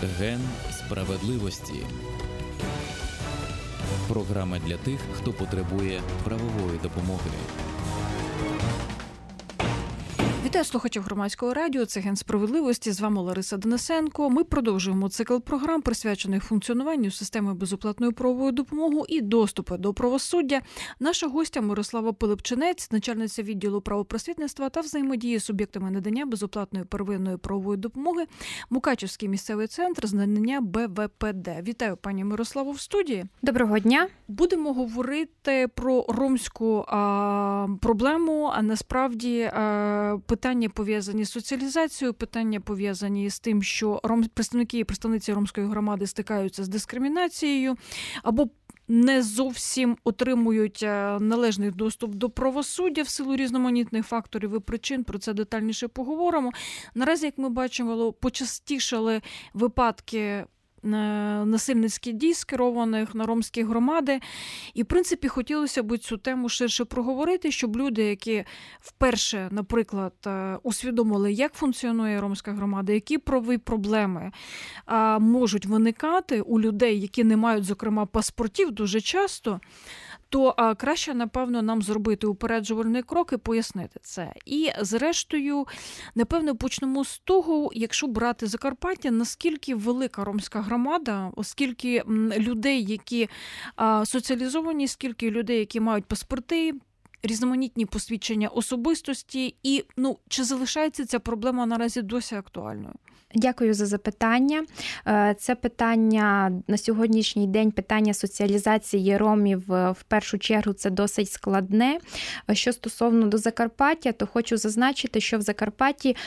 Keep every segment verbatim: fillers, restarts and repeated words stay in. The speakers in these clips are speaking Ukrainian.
Ген справедливості. Програма для тих, хто потребує правової допомоги. Вітаю слухачів Громадського радіо. Це Ген справедливості. З вами Лариса Денисенко. Ми продовжуємо цикл програм, присвячених функціонуванню системи безоплатної правової допомоги і доступу до правосуддя. Наша гостя Мирослава Пилипчинець, начальниця відділу правопросвітництва та взаємодії з суб'єктами надання безоплатної первинної правової допомоги, Мукачівський місцевий центр з надання Б В П Д. Вітаю, пані Мирославу, в студії. Доброго дня. Будемо говорити про ромську а, проблему, а насправді а, питання пов'язані з соціалізацією, питання пов'язані з тим, що ром... представники і представниці ромської громади стикаються з дискримінацією або не зовсім отримують належний доступ до правосуддя в силу різноманітних факторів і причин. Про це детальніше поговоримо. Наразі, як ми бачимо, почастішали випадки насильницьких дій, скерованих на ромські громади. І, в принципі, хотілося б цю тему ширше проговорити, щоб люди, які вперше, наприклад, усвідомили, як функціонує ромська громада, які правові проблеми можуть виникати у людей, які не мають, зокрема, паспортів дуже часто, то а, краще, напевно, нам зробити упереджувальний крок і пояснити це. І, зрештою, напевно, почнемо з того, якщо брати Закарпаття, наскільки велика ромська громада, оскільки людей, які а, соціалізовані, скільки людей, які мають паспорти, різноманітні посвідчення особистості, і ну, чи залишається ця проблема наразі досі актуальною? Дякую за запитання. Це питання на сьогоднішній день, питання соціалізації ромів, в першу чергу, це досить складне. Що стосовно до Закарпаття, то хочу зазначити, що в Закарпатті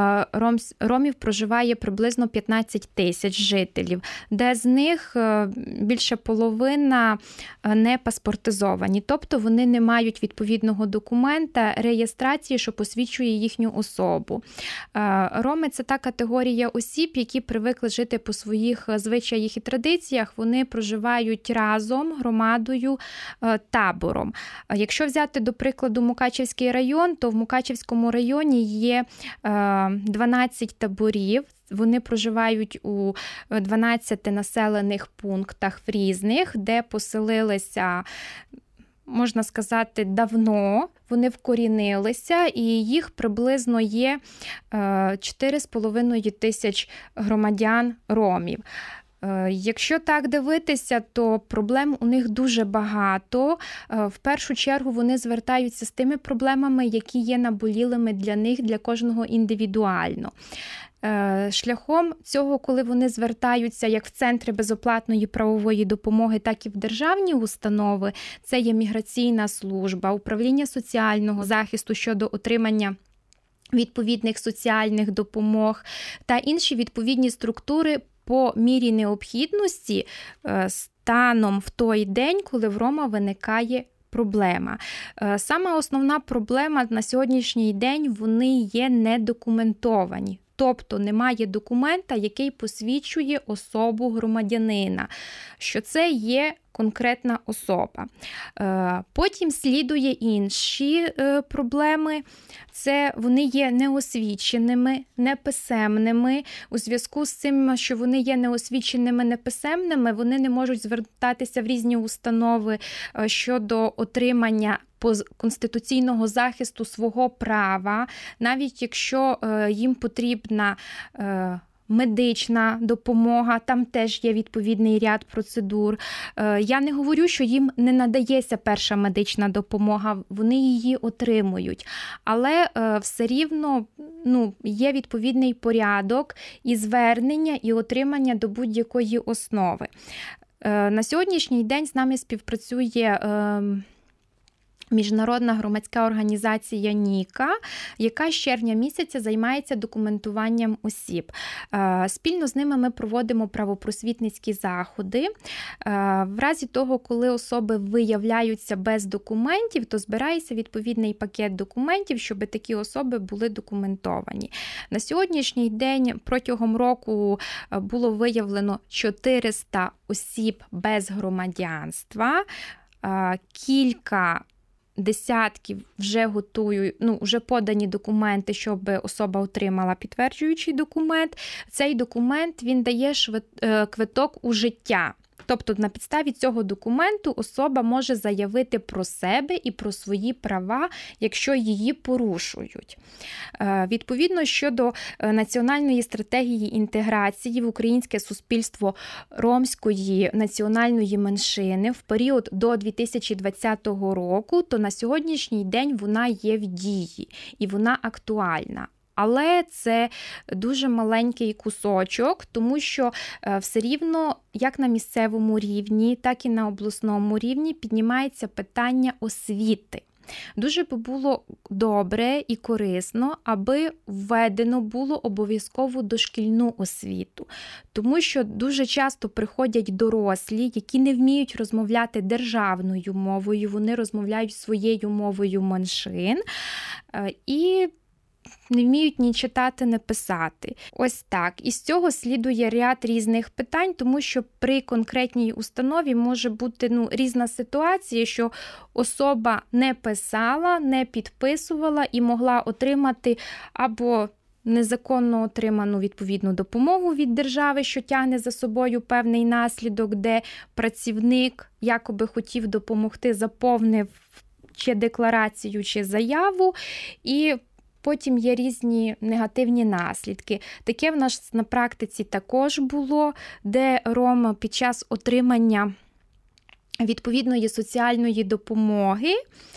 ромів проживає приблизно п'ятнадцять тисяч жителів, де з них більше половина не паспортизовані, тобто вони не мають відповідного документа реєстрації, що посвідчує їхню особу. Роми – це та категорія осіб, які привикли жити по своїх звичаях і традиціях, вони проживають разом, громадою, табором. Якщо взяти, до прикладу, Мукачівський район, то в Мукачівському районі є дванадцять таборів. Вони проживають у дванадцяти населених пунктах в різних, де поселилися, можна сказати, давно. Вони вкорінилися, і їх приблизно є чотири з половиною тисяч громадян ромів. Якщо так дивитися, то проблем у них дуже багато. В першу чергу вони звертаються з тими проблемами, які є наболілими для них, для кожного індивідуально. Шляхом цього, коли вони звертаються як в центри безоплатної правової допомоги, так і в державні установи, це є міграційна служба, управління соціального захисту щодо отримання відповідних соціальних допомог та інші відповідні структури по мірі необхідності станом в той день, коли в Рома виникає проблема. Сама основна проблема на сьогоднішній день, вони є недокументовані. Тобто немає документа, який посвідчує особу громадянина, що це є конкретна особа. Потім слідує інші проблеми. Це вони є неосвіченими, неписемними. У зв'язку з цим, що вони є неосвіченими, неписемними, вони не можуть звертатися в різні установи щодо отримання конституційного захисту свого права, навіть якщо їм потрібна медична допомога, там теж є відповідний ряд процедур. Я не говорю, що їм не надається перша медична допомога, вони її отримують. Але все рівно ну, є відповідний порядок і звернення, і отримання до будь-якої основи. На сьогоднішній день з нами співпрацює міжнародна громадська організація НІКА, яка з червня місяця займається документуванням осіб. Спільно з ними ми проводимо правопросвітницькі заходи. В разі того, коли особи виявляються без документів, то збирається відповідний пакет документів, щоб такі особи були документовані. На сьогоднішній день протягом року було виявлено чотириста осіб без громадянства, кілька десятків вже готують, ну, вже подані документи, щоб особа отримала підтверджуючий документ. Цей документ, він дає швид... квиток у життя. Тобто на підставі цього документу особа може заявити про себе і про свої права, якщо її порушують. Відповідно, щодо національної стратегії інтеграції в українське суспільство ромської національної меншини в період до дві тисячі двадцятого року, то на сьогоднішній день вона є в дії і вона актуальна. Але це дуже маленький кусочок, тому що все рівно як на місцевому рівні, так і на обласному рівні піднімається питання освіти. Дуже би було добре і корисно, аби введено було обов'язково дошкільну освіту. Тому що дуже часто приходять дорослі, які не вміють розмовляти державною мовою, вони розмовляють своєю мовою меншин і не вміють ні читати, ні писати. Ось так. Із цього слідує ряд різних питань, тому що при конкретній установі може бути ну, різна ситуація, що особа не писала, не підписувала і могла отримати або незаконно отриману відповідну допомогу від держави, що тягне за собою певний наслідок, де працівник якоби хотів допомогти, заповнив чи декларацію, чи заяву, і потім є різні негативні наслідки. Таке в нас на практиці також було, де ром під час отримання відповідної соціальної допомоги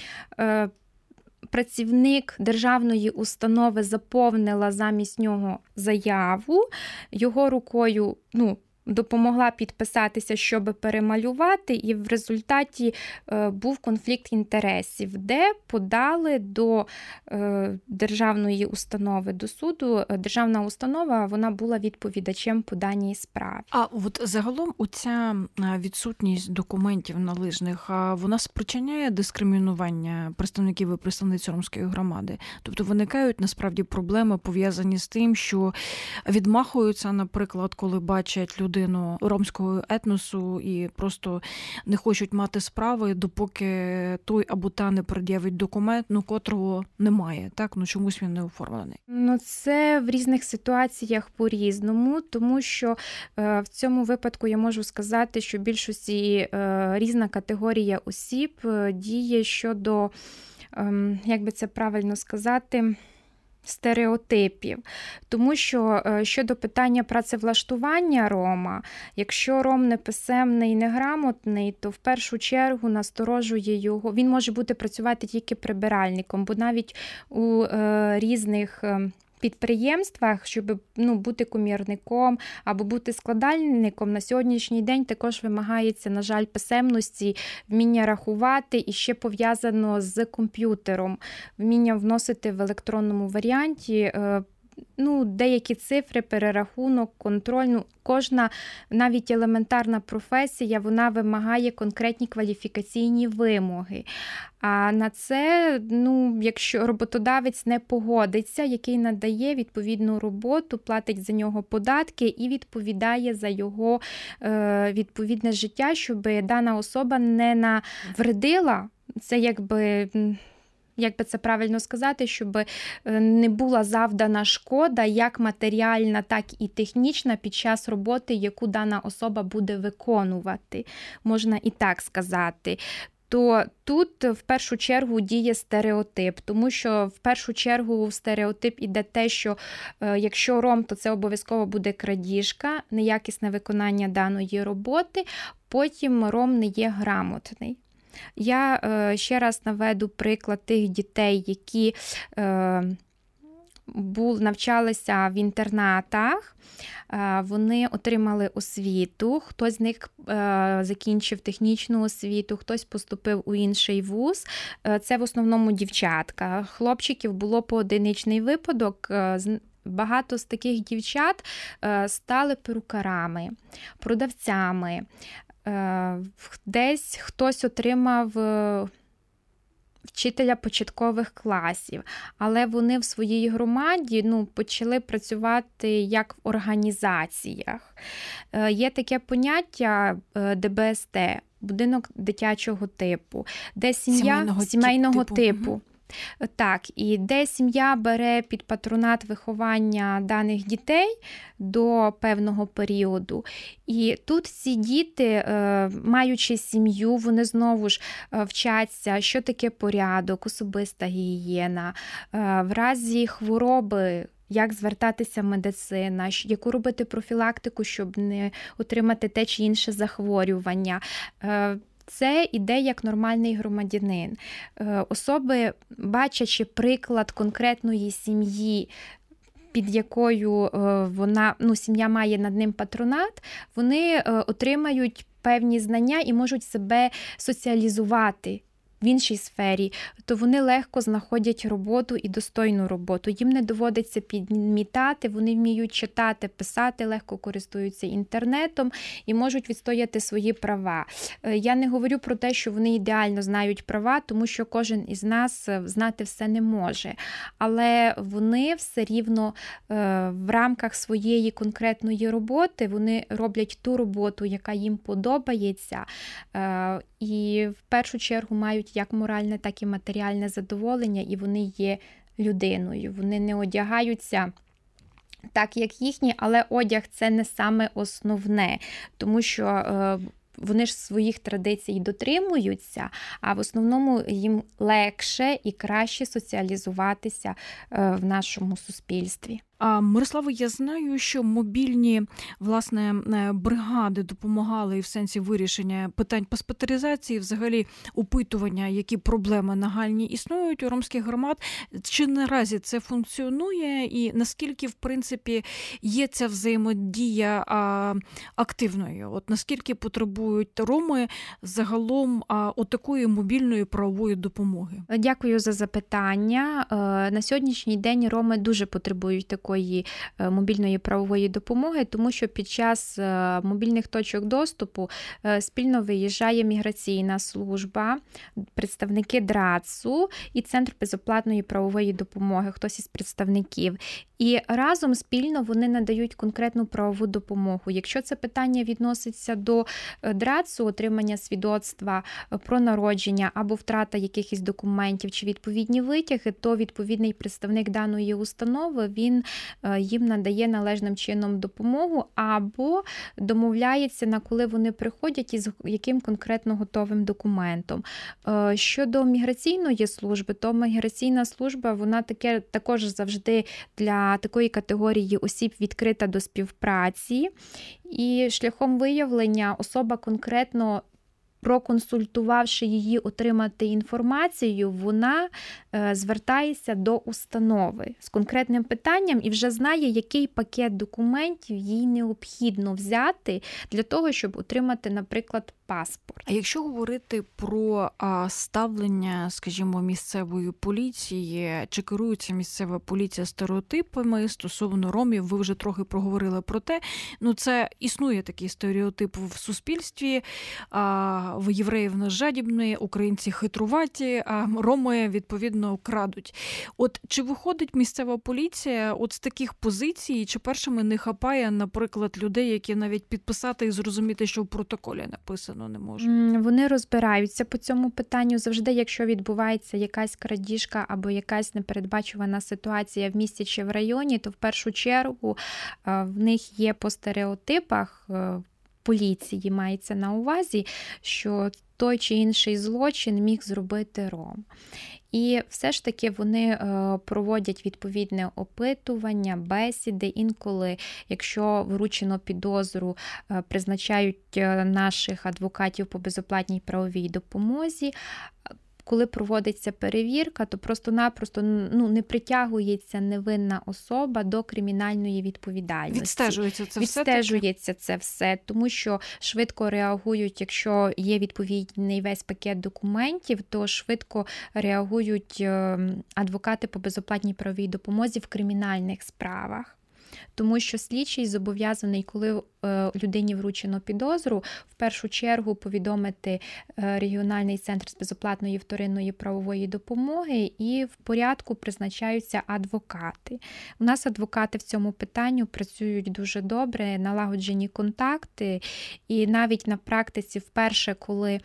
працівник державної установи заповнила замість нього заяву, його рукою, ну, допомогла підписатися, щоб перемалювати, і в результаті е, був конфлікт інтересів, де подали до е, державної установи, до суду. Державна установа, вона була відповідачем по даній справі. А от загалом оця відсутність документів належних, вона спричиняє дискримінування представників і представниць ромської громади? Тобто виникають насправді проблеми, пов'язані з тим, що відмахуються, наприклад, коли бачать люди ромського етносу і просто не хочуть мати справи, допоки той або та не пред'явить документ, ну, котрого немає, так? Ну, чомусь він не оформлений. Ну, це в різних ситуаціях по-різному, тому що е, в цьому випадку я можу сказати, що в більшості е, різна категорія осіб е, діє щодо, е, як би це правильно сказати, стереотипів. Тому що щодо питання працевлаштування рома, якщо ром неписемний і неграмотний, то в першу чергу насторожує його, він може бути працювати тільки прибиральником, бо навіть у е, різних підприємствах, щоб ну, бути комірником або бути складальником, на сьогоднішній день також вимагається, на жаль, писемності, вміння рахувати і ще пов'язано з комп'ютером, вміння вносити в електронному варіанті ну, деякі цифри, перерахунок, контроль. Ну, кожна, навіть елементарна професія, вона вимагає конкретні кваліфікаційні вимоги. А на це, ну, якщо роботодавець не погодиться, який надає відповідну роботу, платить за нього податки і відповідає за його е, відповідне життя, щоб дана особа не навредила, це якби... Як би це правильно сказати, щоб не була завдана шкода, як матеріальна, так і технічна під час роботи, яку дана особа буде виконувати, можна і так сказати. То тут в першу чергу діє стереотип, тому що в першу чергу в стереотип іде те, що е, якщо ром, то це обов'язково буде крадіжка, неякісне виконання даної роботи, потім ром не є грамотний. Я е, ще раз наведу приклад тих дітей, які е, був, навчалися в інтернатах, е, вони отримали освіту, хтось з них е, закінчив технічну освіту, хтось поступив у інший вуз. Е, це в основному дівчатка. Хлопчиків було поодиничний випадок. Е, Багато з таких дівчат е, стали перукарами, продавцями. Десь хтось отримав вчителя початкових класів, але вони в своїй громаді ну, почали працювати як в організаціях. Є таке поняття Де Бе Ес Те будинок дитячого типу, де сім'я Сімейного сімейного типу. типу. Мгм. Так, і де сім'я бере під патронат виховання даних дітей до певного періоду. І тут ці діти, е, маючи сім'ю, вони знову ж е, вчаться, що таке порядок, особиста гігієна, е, в разі хвороби, як звертатися медицина, щ- яку робити профілактику, щоб не отримати те чи інше захворювання. Е, Це іде як нормальний громадянин. Е, Особи, бачачи приклад конкретної сім'ї, під якою е, вона, ну, сім'я має над ним патронат, вони е, отримають певні знання і можуть себе соціалізувати в іншій сфері, то вони легко знаходять роботу і достойну роботу. Їм не доводиться підмітати, вони вміють читати, писати, легко користуються інтернетом і можуть відстояти свої права. Е, Я не говорю про те, що вони ідеально знають права, тому що кожен із нас е, знати все не може. Але вони все рівно е, в рамках своєї конкретної роботи, вони роблять ту роботу, яка їм подобається, е, і в першу чергу мають як моральне, так і матеріальне задоволення, і вони є людиною. Вони не одягаються так, як їхні, але одяг – це не саме основне, тому що е, вони ж своїх традицій дотримуються, а в основному їм легше і краще соціалізуватися е, в нашому суспільстві. А, Мирославо, я знаю, що мобільні, власне, е, бригади допомагали і в сенсі вирішення питань паспортизації, взагалі опитування, які проблеми нагальні існують у ромських громад. Чи наразі це функціонує і наскільки, в принципі, є ця взаємодія а, активною? От наскільки потребують роми загалом а, отакої мобільної правової допомоги? Дякую за запитання. Е, На сьогоднішній день роми дуже потребують такої е, мобільної правової допомоги, тому що під час е, мобільних точок доступу е, спільно виїжджає міграційна служба, представники ДРАЦу і Центр безоплатної правової допомоги, хтось із представників. І разом спільно вони надають конкретну правову допомогу. Якщо це питання відноситься до е, ДРАЦу, отримання свідоцтва е, про народження або втрата якихось документів чи відповідні витяги, то відповідний представник даної установи, він е, їм надає належним чином допомогу або домовляється, на коли вони приходять і з яким конкретно готовим документом. Е, Щодо міграційної служби, то міграційна служба, вона таке також завжди для такої категорії осіб відкрита до співпраці, і шляхом виявлення особа конкретно, проконсультувавши її отримати інформацію, вона е, звертається до установи з конкретним питанням і вже знає, який пакет документів їй необхідно взяти для того, щоб отримати, наприклад, паспорт. А якщо говорити про а, ставлення, скажімо, місцевої поліції, чи керується місцева поліція стереотипами стосовно ромів, ви вже трохи проговорили про те, ну це існує такий стереотип в суспільстві, а, в євреїв нас жадібні, українці хитруваті, а роми, відповідно, крадуть. От чи виходить місцева поліція от з таких позицій, чи першими не хапає, наприклад, людей, які навіть підписати і зрозуміти, що в протоколі написано, не можуть? Вони розбираються по цьому питанню. Завжди, якщо відбувається якась крадіжка або якась непередбачувана ситуація в місті чи в районі, то в першу чергу в них є по стереотипах поліції, мається на увазі, що той чи інший злочин міг зробити ром. І все ж таки вони проводять відповідне опитування, бесіди. Інколи, якщо вручено підозру, призначають наших адвокатів по безоплатній правовій допомозі. Коли проводиться перевірка, то просто-напросто ну, не притягується невинна особа до кримінальної відповідальності. Відстежується це все? Відстежується це все, тому що швидко реагують, якщо є відповідний весь пакет документів, то швидко реагують адвокати по безоплатній правовій допомозі в кримінальних справах. тому що слідчий зобов'язаний, коли людині вручено підозру, в першу чергу повідомити регіональний центр з безоплатної вторинної правової допомоги, і в порядку призначаються адвокати. У нас адвокати в цьому питанні працюють дуже добре, налагоджені контакти, і навіть на практиці вперше, коли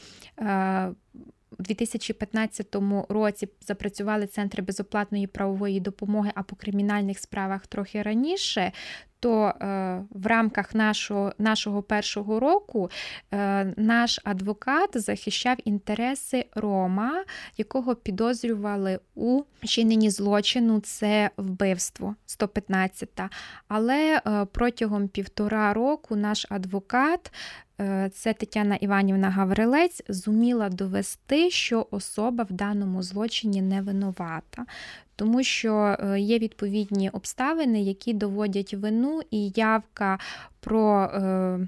у дві тисячі п'ятнадцятому році запрацювали центри безоплатної правової допомоги, а по кримінальних справах трохи раніше, то е, в рамках нашого, нашого першого року е, наш адвокат захищав інтереси Рома, якого підозрювали у вчиненні злочину, це вбивство, сто п'ятнадцята. Але е, протягом півтора року наш адвокат, е, це Тетяна Іванівна Гаврилець, зуміла довести, що особа в даному злочині не винувата. Тому що є відповідні обставини, які доводять вину, і явка про е,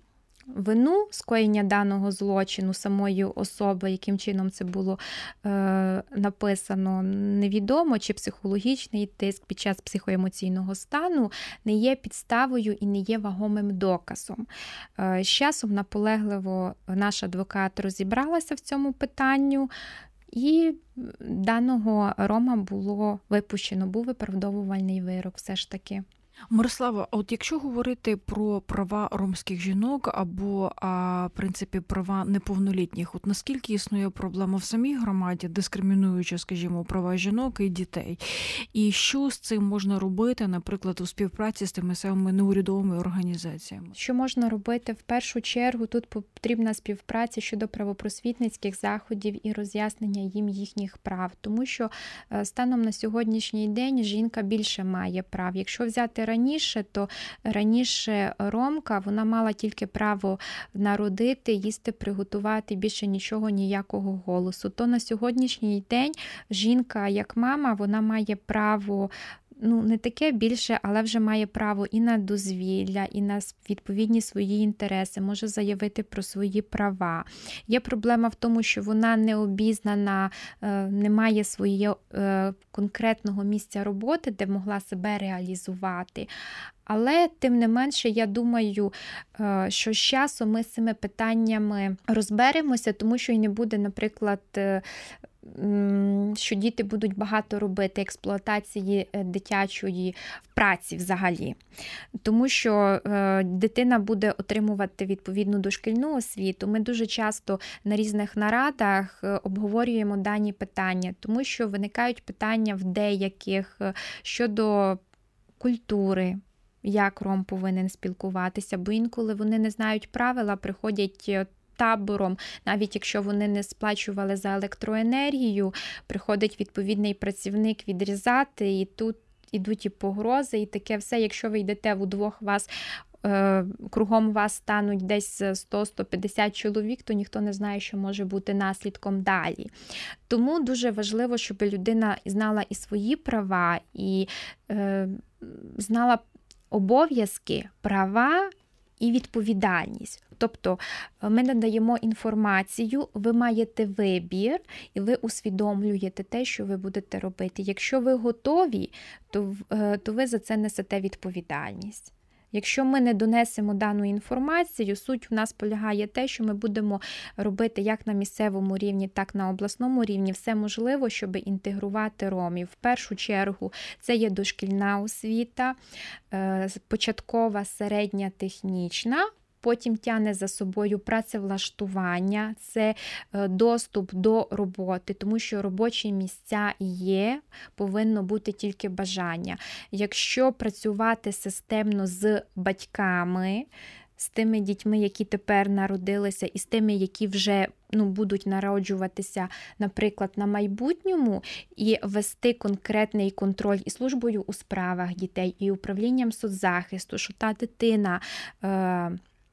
вину скоєння даного злочину самої особи, яким чином це було е, написано, невідомо, чи психологічний тиск під час психоемоційного стану не є підставою і не є вагомим доказом. Е, з часом наполегливо наш адвокат розібралася в цьому питанню, і даного Рома було випущено, був виправдовувальний вирок все ж таки. Мирослава, а от якщо говорити про права ромських жінок або, а, в принципі, права неповнолітніх, от наскільки існує проблема в самій громаді, дискримінуючи, скажімо, права жінок і дітей? І що з цим можна робити, наприклад, у співпраці з тими самими неурядовими організаціями? Що можна робити? В першу чергу тут потрібна співпраця щодо правопросвітницьких заходів і роз'яснення їм їхніх прав, тому що станом на сьогоднішній день жінка більше має прав. Якщо взяти раніше, то раніше ромка, вона мала тільки право народити, їсти, приготувати, більше нічого, ніякого голосу. То на сьогоднішній день жінка, як мама, вона має право, ну, не таке більше, але вже має право і на дозвілля, і на відповідні свої інтереси, може заявити про свої права. Є проблема в тому, що вона не обізнана, не має свого конкретного місця роботи, де могла себе реалізувати. Але, тим не менше, я думаю, що з часом ми з цими питаннями розберемося, тому що і не буде, наприклад, що діти будуть багато робити експлуатації дитячої в праці взагалі. Тому що дитина буде отримувати відповідну дошкільну освіту. Ми дуже часто на різних нарадах обговорюємо дані питання, тому що виникають питання в деяких щодо культури, як ром повинен спілкуватися, бо інколи вони не знають правила, приходять табором, навіть якщо вони не сплачували за електроенергію, приходить відповідний працівник відрізати, і тут ідуть і погрози, і таке все. Якщо ви йдете вдвох, вас е, кругом вас стануть десь сто - сто п'ятдесят чоловік, то ніхто не знає, що може бути наслідком далі. Тому дуже важливо, щоб людина знала і свої права, і е, знала обов'язки, права і відповідальність. Тобто ми надаємо інформацію, ви маєте вибір, і ви усвідомлюєте те, що ви будете робити. Якщо ви готові, то, то ви за це несете відповідальність. Якщо ми не донесемо дану інформацію, суть в нас полягає те, що ми будемо робити як на місцевому рівні, так на обласному рівні все можливо, щоб інтегрувати ромів. В першу чергу це є дошкільна освіта, початкова, середня, технічна. Потім тягне за собою працевлаштування, це доступ до роботи, тому що робочі місця є, повинно бути тільки бажання. Якщо працювати системно з батьками, з тими дітьми, які тепер народилися, і з тими, які вже ну, будуть народжуватися, наприклад, на майбутньому, і вести конкретний контроль і службою у справах дітей, і управлінням соцзахисту, що та дитина е-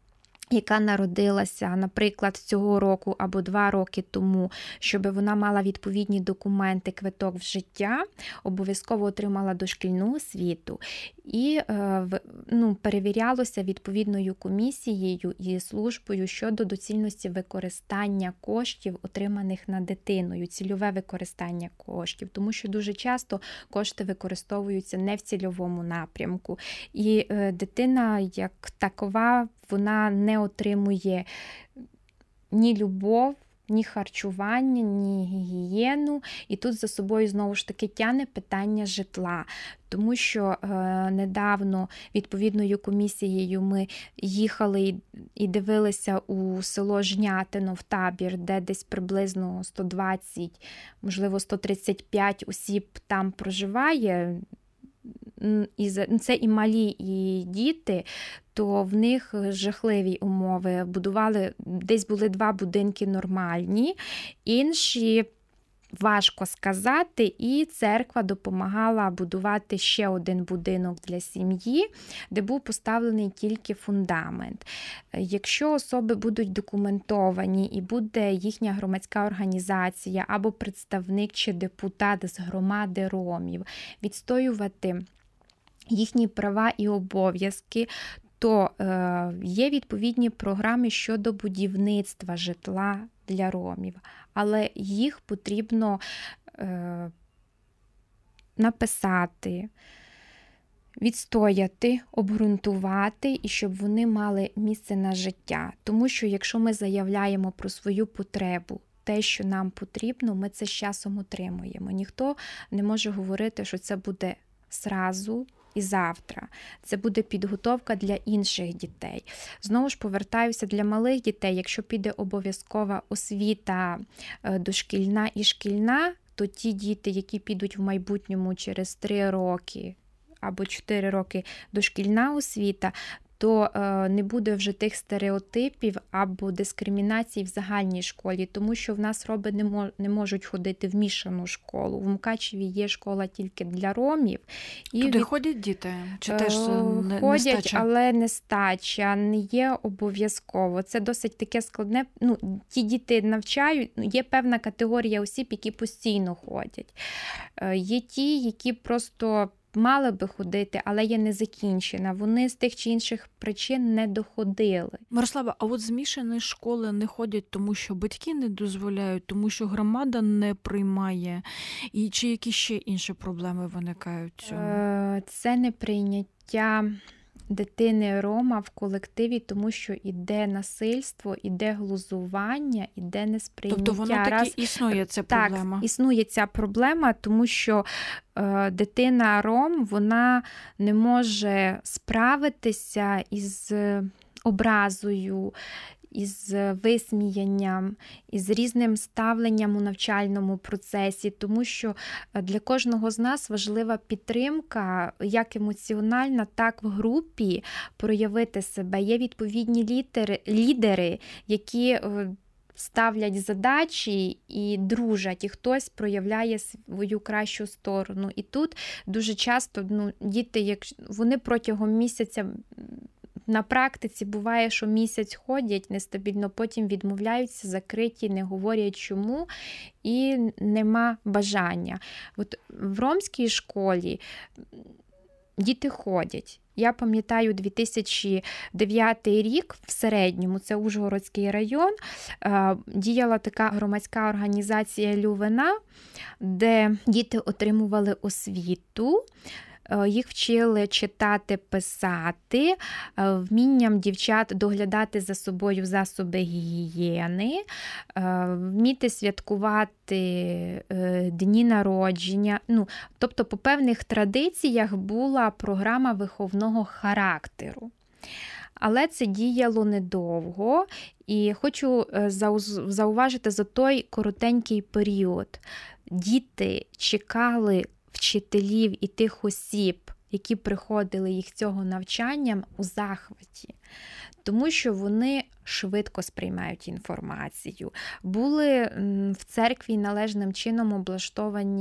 яка народилася, наприклад, цього року або два роки тому, щоб вона мала відповідні документи, квиток в життя, обов'язково отримала дошкільну освіту і ну, перевірялося відповідною комісією і службою щодо доцільності використання коштів, отриманих на дитиною, цільове використання коштів, тому що дуже часто кошти використовуються не в цільовому напрямку. І дитина, як такова, вона не отримує ні любов, ні харчування, ні гігієну. І тут за собою знову ж таки тягне питання житла. Тому що е, недавно відповідною комісією ми їхали і, і дивилися у село Жнятино в табір, де десь приблизно сто двадцять, можливо сто тридцять п'ять осіб там проживає. І це і малі, і діти, то в них жахливі умови. Будували, десь були два будинки нормальні, інші важко сказати, і церква допомагала будувати ще один будинок для сім'ї, де був поставлений тільки фундамент. Якщо особи будуть документовані і буде їхня громадська організація або представник чи депутат з громади ромів відстоювати їхні права і обов'язки, то е, є відповідні програми щодо будівництва житла для ромів, але їх потрібно е, написати, відстояти, обґрунтувати, і щоб вони мали місце на життя. Тому що якщо ми заявляємо про свою потребу, те, що нам потрібно, ми це з часом отримуємо. Ніхто не може говорити, що це буде зразу і завтра. Це буде підготовка для інших дітей. Знову ж повертаюся, для малих дітей, якщо піде обов'язкова освіта дошкільна і шкільна, то ті діти, які підуть в майбутньому через три роки або чотири роки дошкільна освіта, то не буде вже тих стереотипів або дискримінацій в загальній школі, тому що в нас роби не можуть ходити в мішану школу. В Мукачеві є школа тільки для ромів. І Туди від... ходять діти? Чи теж не, ходять, нестача? але нестача, не є обов'язково. Це досить таке складне. Ну, ті діти навчають, є певна категорія осіб, які постійно ходять. Є ті, які просто мали би ходити, але є незакінчена. Вони з тих чи інших причин не доходили. Мирослава, а от змішані школи не ходять, тому що батьки не дозволяють, тому що громада не приймає? І чи які ще інші проблеми виникають в цьому? Це неприйняття дитини рома в колективі, тому що іде насильство, іде глузування, іде несприйняття. Тобто воно таки Раз... існує ця проблема? Так, існує ця проблема, тому що е, дитина ром, вона не може справитися із образою, із висміянням, із різним ставленням у навчальному процесі, тому що для кожного з нас важлива підтримка, як емоціональна, так в групі проявити себе. Є відповідні лідери, лідери, які ставлять задачі і дружать, і хтось проявляє свою кращу сторону. І тут дуже часто ну, діти, як вони протягом місяця на практиці буває, що місяць ходять нестабільно, потім відмовляються, закриті, не говорять чому, і нема бажання. От в ромській школі діти ходять. Я пам'ятаю, дві тисячі дев'ятий рік в середньому, це Ужгородський район, діяла така громадська організація «Лювина», де діти отримували освіту, їх вчили читати, писати, вмінням дівчат доглядати за собою засоби гігієни, вміти святкувати дні народження. Ну, тобто по певних традиціях була програма виховного характеру. Але це діяло недовго, і хочу зауважити за той коротенький період. Діти чекали вчителів і тих осіб, які приходили їх цього навчанням, у захваті. Тому що вони швидко сприймають інформацію. Були в церкві належним чином облаштовані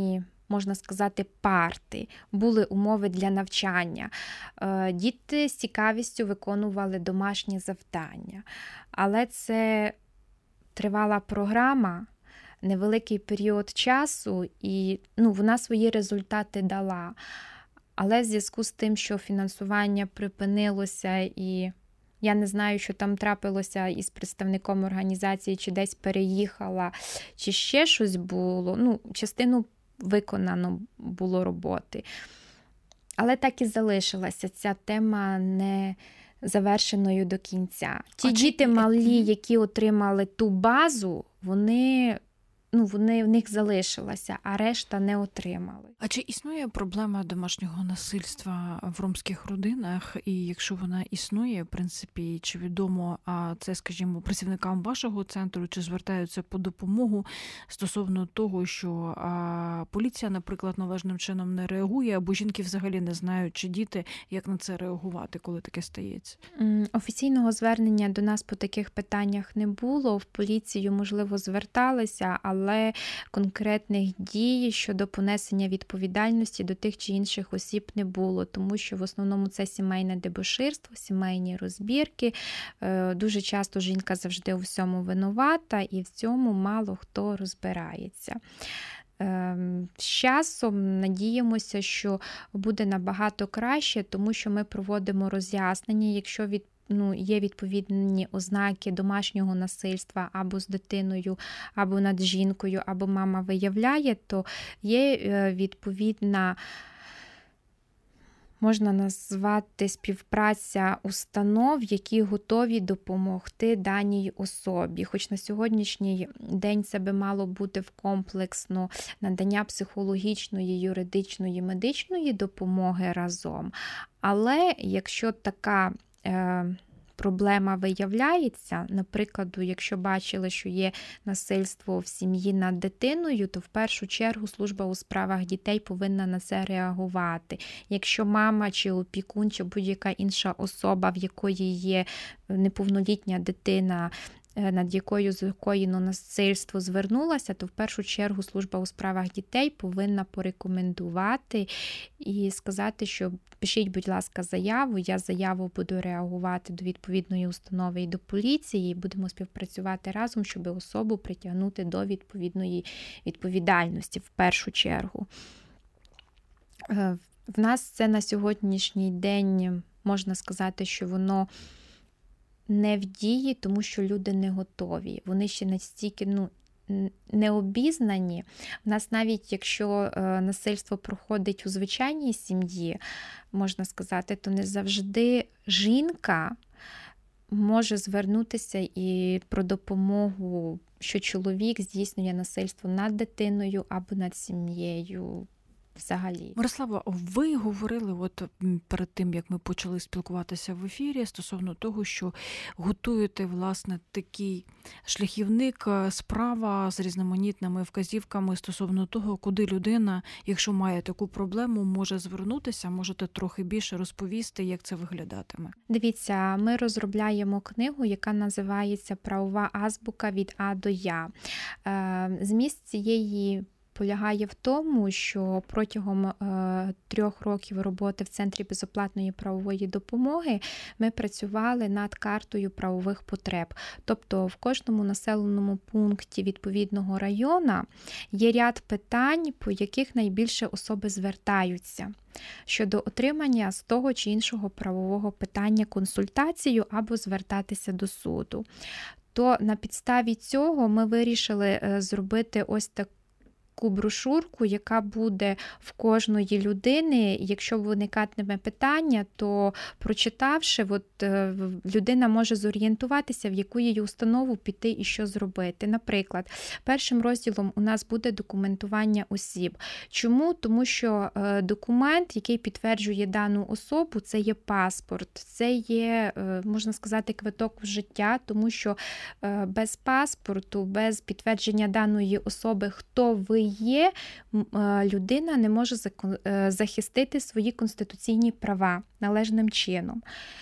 можна сказати, парти, були умови для навчання. Діти з цікавістю виконували домашні завдання. Але це тривала програма, невеликий період часу, і ну, вона свої результати дала. Але в зв'язку з тим, що фінансування припинилося, і я не знаю, що там трапилося із представником організації, чи десь переїхала, чи ще щось було, ну, частину виконано було роботи. Але так і залишилася ця тема не завершеною до кінця. Ті а діти чи... малі, які отримали ту базу, вони, ну, вони в них залишилася, а решта не отримали. А чи існує проблема домашнього насильства в ромських родинах? І якщо вона існує, в принципі, чи відомо а це, скажімо, працівникам вашого центру, чи звертаються по допомогу стосовно того, що а, поліція, наприклад, належним чином не реагує, або жінки взагалі не знають, чи діти, як на це реагувати, коли таке стається? Офіційного звернення до нас по таких питаннях не було. В поліцію, можливо, зверталися, але конкретних дій щодо понесення відповідальності до тих чи інших осіб не було, тому що в основному це сімейне дебоширство, сімейні розбірки. Дуже часто жінка завжди у всьому винувата, і в цьому мало хто розбирається. З часом надіємося, що буде набагато краще, тому що ми проводимо роз'яснення, якщо від Ну, є відповідні ознаки домашнього насильства або з дитиною, або над жінкою, або мама виявляє, то є відповідна, можна назвати, співпраця установ, які готові допомогти даній особі. Хоч на сьогоднішній день це би мало бути в комплексно надання психологічної, юридичної, медичної допомоги разом. Але якщо така проблема виявляється, наприклад, якщо бачили, що є насильство в сім'ї над дитиною, то в першу чергу служба у справах дітей повинна на це реагувати. Якщо мама чи опікун, чи будь-яка інша особа, в якої є неповнолітня дитина, над якою закоєно насильство, звернулася, то в першу чергу служба у справах дітей повинна порекомендувати і сказати, що пишіть, будь ласка, заяву, я заяву буду реагувати до відповідної установи і до поліції, і будемо співпрацювати разом, щоб особу притягнути до відповідної відповідальності в першу чергу. В нас це на сьогоднішній день, можна сказати, що воно не в дії, тому що люди не готові. Вони ще настільки, ну, не обізнані. У нас навіть, якщо насильство проходить у звичайній сім'ї, можна сказати, то не завжди жінка може звернутися і про допомогу, що чоловік здійснює насильство над дитиною або над сім'єю. Взагалі. Мирослава, ви говорили от перед тим, як ми почали спілкуватися в ефірі, стосовно того, що готуєте, власне, такий шляхівник, справа з різноманітними вказівками стосовно того, куди людина, якщо має таку проблему, може звернутися. Можете трохи більше розповісти, як це виглядатиме? Дивіться, ми розробляємо книгу, яка називається «Правова азбука від А до Я». Зміст цієї полягає в тому, що протягом е, трьох років роботи в Центрі безоплатної правової допомоги ми працювали над картою правових потреб. Тобто в кожному населеному пункті відповідного району є ряд питань, по яких найбільше особи звертаються щодо отримання з того чи іншого правового питання консультацію або звертатися до суду. То на підставі цього ми вирішили зробити ось таку таку брошурку, яка буде в кожної людини. Якщо виникатиме питання, то прочитавши, от, людина може зорієнтуватися, в яку її установу піти і що зробити. Наприклад, першим розділом у нас буде документування осіб. Чому? Тому що документ, який підтверджує дану особу, це є паспорт, це є, можна сказати, квиток в життя, тому що без паспорту, без підтвердження даної особи, хто ви є, людина не може захистити свої конституційні права. належним чином.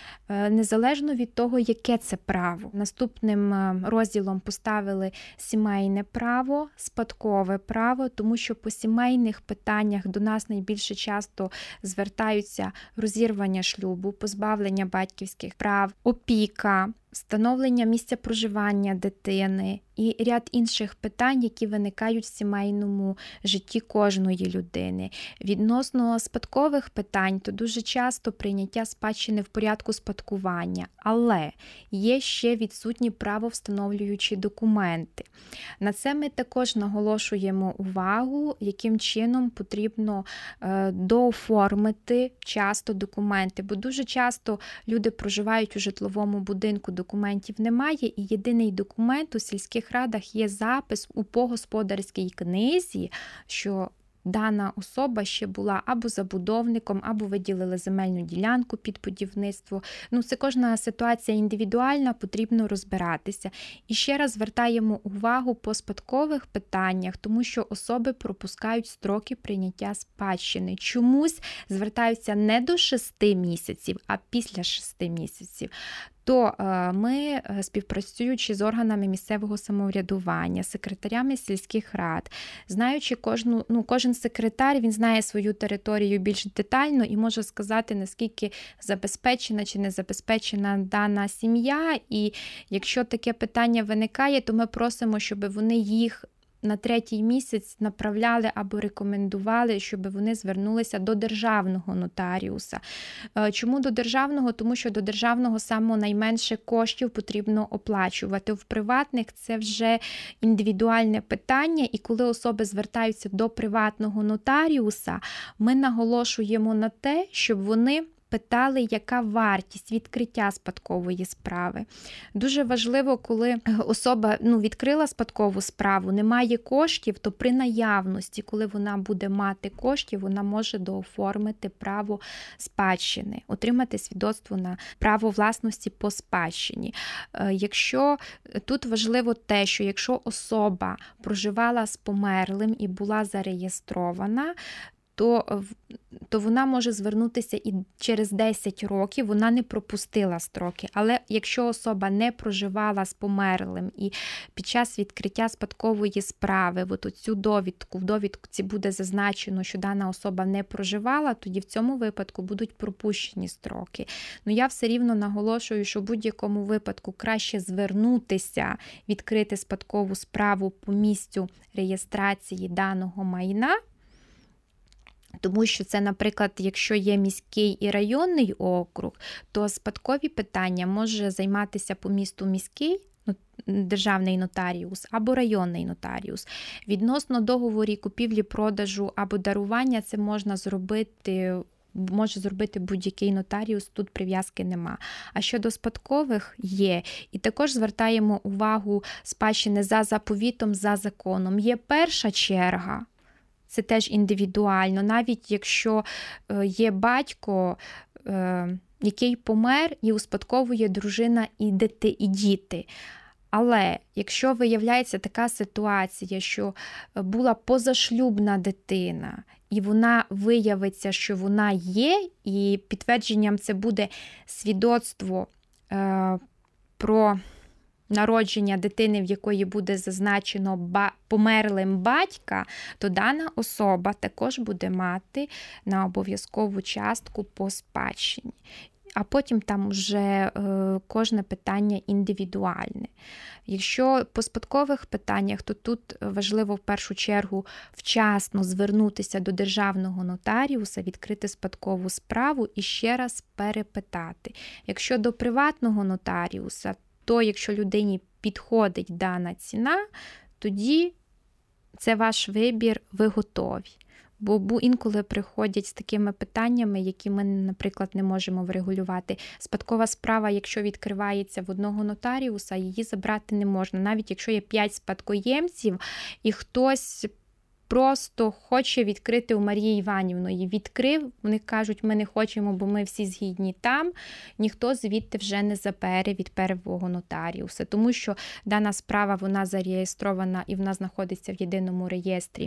Незалежно від того, яке це право. Наступним розділом поставили сімейне право, спадкове право, тому що по сімейних питаннях до нас найбільше часто звертаються розірвання шлюбу, позбавлення батьківських прав, опіка, встановлення місця проживання дитини і ряд інших питань, які виникають в сімейному житті кожної людини. Відносно спадкових питань, то дуже часто прийняття спадщини в порядку спадкування, але є ще відсутні правовстановлюючі документи. На це ми також наголошуємо увагу, яким чином потрібно е, дооформити часто документи, бо дуже часто люди проживають у житловому будинку, документів немає, і єдиний документ у сільських радах є запис у погосподарській книзі, що дана особа ще була або забудовником, або виділили земельну ділянку під будівництво. Ну, це кожна ситуація індивідуальна, потрібно розбиратися. І ще раз звертаємо увагу по спадкових питаннях, тому що особи пропускають строки прийняття спадщини. Чомусь звертаються не до шести місяців, а після шести місяців. То ми, співпрацюючи з органами місцевого самоврядування, секретарями сільських рад, знаючи кожну, ну, кожен секретар, він знає свою територію більш детально і може сказати, наскільки забезпечена чи не забезпечена дана сім'я. І якщо таке питання виникає, то ми просимо, щоб вони їх на третій місяць направляли або рекомендували, щоб вони звернулися до державного нотаріуса. Чому до державного? Тому що до державного саме найменше коштів потрібно оплачувати. В приватних це вже індивідуальне питання, і коли особи звертаються до приватного нотаріуса, ми наголошуємо на те, щоб вони питали, яка вартість відкриття спадкової справи. Дуже важливо, коли особа ну, відкрила спадкову справу, немає коштів, то при наявності, коли вона буде мати коштів, вона може дооформити право спадщини, отримати свідоцтво на право власності по спадщині. Якщо тут важливо те, що якщо особа проживала з померлим і була зареєстрована, то, то вона може звернутися і через десять років, вона не пропустила строки. Але якщо особа не проживала з померлим і під час відкриття спадкової справи, от цю довідку, в довідці буде зазначено, що дана особа не проживала, тоді в цьому випадку будуть пропущені строки. Ну я все рівно наголошую, що в будь-якому випадку краще звернутися, відкрити спадкову справу по місцю реєстрації даного майна, тому що це, наприклад, якщо є міський і районний округ, то спадкові питання може займатися по місту міський державний нотаріус або районний нотаріус. Відносно договорів купівлі-продажу або дарування це можна зробити може зробити будь-який нотаріус, тут прив'язки нема. А щодо спадкових є. І також звертаємо увагу спадщини за заповітом, за законом. Є перша черга, це теж індивідуально, навіть якщо є батько, який помер і успадковує дружина і дити, і діти. Але якщо виявляється така ситуація, що була позашлюбна дитина, і вона виявиться, що вона є, і підтвердженням це буде свідоцтво е, про народження дитини, в якої буде зазначено ба- померлим батька, то дана особа також буде мати на обов'язкову частку по спадщині. А потім там вже е, кожне питання індивідуальне. Якщо по спадкових питаннях, то тут важливо в першу чергу вчасно звернутися до державного нотаріуса, відкрити спадкову справу і ще раз перепитати. Якщо до приватного нотаріуса, то якщо людині підходить дана ціна, тоді це ваш вибір, ви готові. Бо інколи приходять з такими питаннями, які ми, наприклад, не можемо врегулювати. Спадкова справа, якщо відкривається в одного нотаріуса, її забрати не можна. Навіть якщо є п'ять спадкоємців, і хтось просто хоче відкрити у Марії Іванівної. Відкрив, вони кажуть, ми не хочемо, бо ми всі згідні там, ніхто звідти вже не забере від первого нотаріуса, тому що дана справа, вона зареєстрована і вона знаходиться в єдиному реєстрі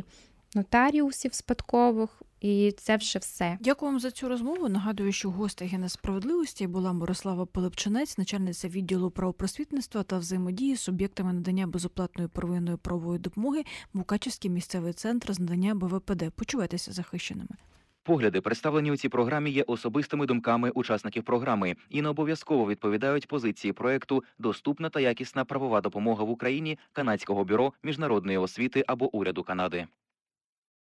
нотаріусів спадкових, і це вже все. Дякую вам за цю розмову. Нагадую, що гостя Гена справедливості була Мирослава Пилипчинець, начальниця відділу правопросвітництва та взаємодії з суб'єктами надання безоплатної первинної правової допомоги Мукачівський місцевий центр з надання Б В П Д. Почувайтеся захищеними. Погляди, представлені у цій програмі, є особистими думками учасників програми і не обов'язково відповідають позиції проекту «Доступна та якісна правова допомога в Україні» Канадського бюро міжнародної освіти або Уряду Канади.